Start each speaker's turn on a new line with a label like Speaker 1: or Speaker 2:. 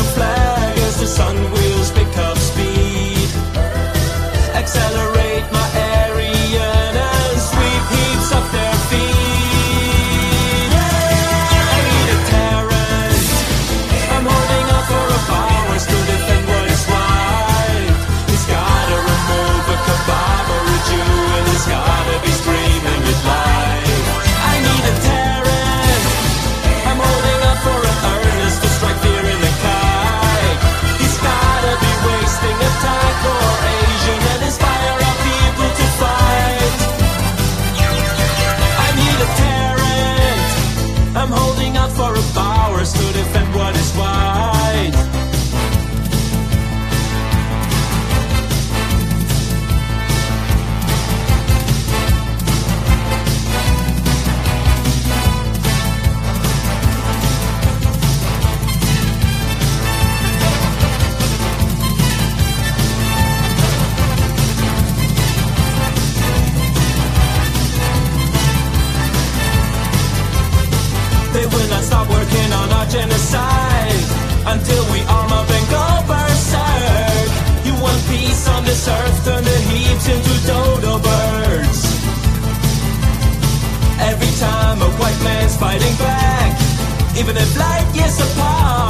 Speaker 1: flag as the sun wheels pick up speed. Accelerate my Aryan and sweep heaps up their feet. I need a Terran. I'm holding up for a powers to defend what is right. He's gotta remove a kebab or a Jew, and he's gotta be screaming it live. I need a Terran. I'm holding up for an earnest to strike fear in the kite. He's gotta be wasting a taco or Asian and inspire our people to fight. I need a Terran. I'm holding out for a powers to defend what is right. They will not stop working on our genocide until we arm up and go berserk. You want peace on this earth, turn the heaps into dodo birds. Every time a white man's fighting back, even if light years apart,